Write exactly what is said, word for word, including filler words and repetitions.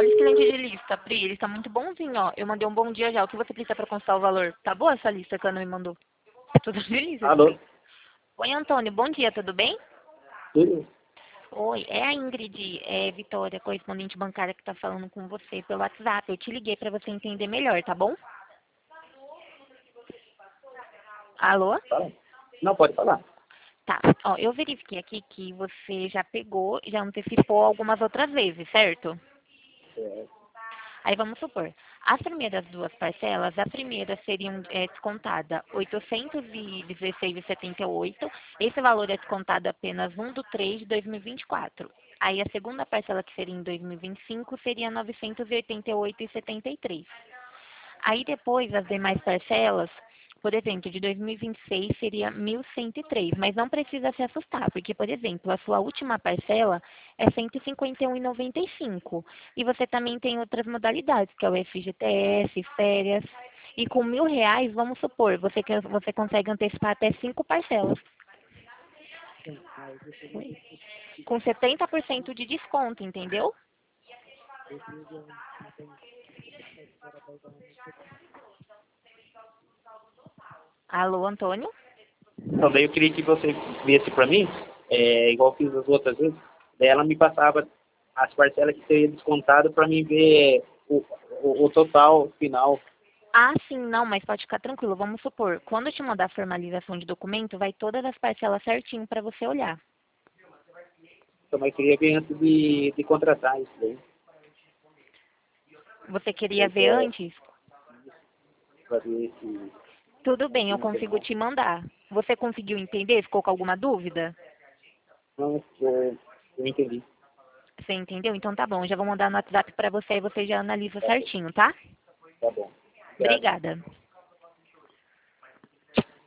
olha esse cliente de lista, Pri, ele tá muito bonzinho, ó. Eu mandei um bom dia já. O que você precisa pra constar o valor? Tá boa essa lista que a Ana me mandou? É tudo de lista, Alô? Oi, Antônio, bom dia, tudo bem? Tudo? Oi, é a Ingrid, é Vitória, correspondente bancária que tá falando com você pelo WhatsApp. Eu te liguei pra você entender melhor, tá bom? Alô? Fala. Não, pode falar. Tá, ó, eu verifiquei aqui que você já pegou e já antecipou algumas outras vezes, certo? É, Aí vamos supor, as primeiras duas parcelas, a primeira seria é, descontada oitocentos e dezesseis e setenta e oito. Esse valor é descontado apenas um do três de dois mil e vinte e quatro. Aí a segunda parcela, que seria em dois mil e vinte e cinco, seria novecentos e oitenta e oito e setenta e três. Aí depois, as demais parcelas, por exemplo, de dois mil e vinte e seis seria mil cento e três, mas não precisa se assustar, porque, por exemplo, a sua última parcela é cento e cinquenta e um e noventa e cinco. E você também tem outras modalidades, que é o F G T S, férias. E com mil reais, vamos supor, você, quer- você consegue antecipar até cinco parcelas. Com setenta por cento de desconto, entendeu? Alô, Antônio? então, daí eu queria que você viesse para mim, é, igual eu fiz as outras vezes. Daí ela me passava as parcelas que seria descontado para mim ver o, o, o total final. Ah, sim, não, mas pode ficar tranquilo. Vamos supor, quando eu te mandar a formalização de documento, vai todas as parcelas certinho para você olhar. Também queria ver antes de, de contratar isso daí. Você queria ver É, antes? para ver se... Tudo bem, eu se não tem consigo nada. te mandar. Você conseguiu entender? Ficou com alguma dúvida? Não, eu, eu entendi. Você entendeu? Então tá bom, já vou mandar no WhatsApp para você e você já analisa Tá bom. certinho, tá? Tá bom. Obrigado. Obrigada.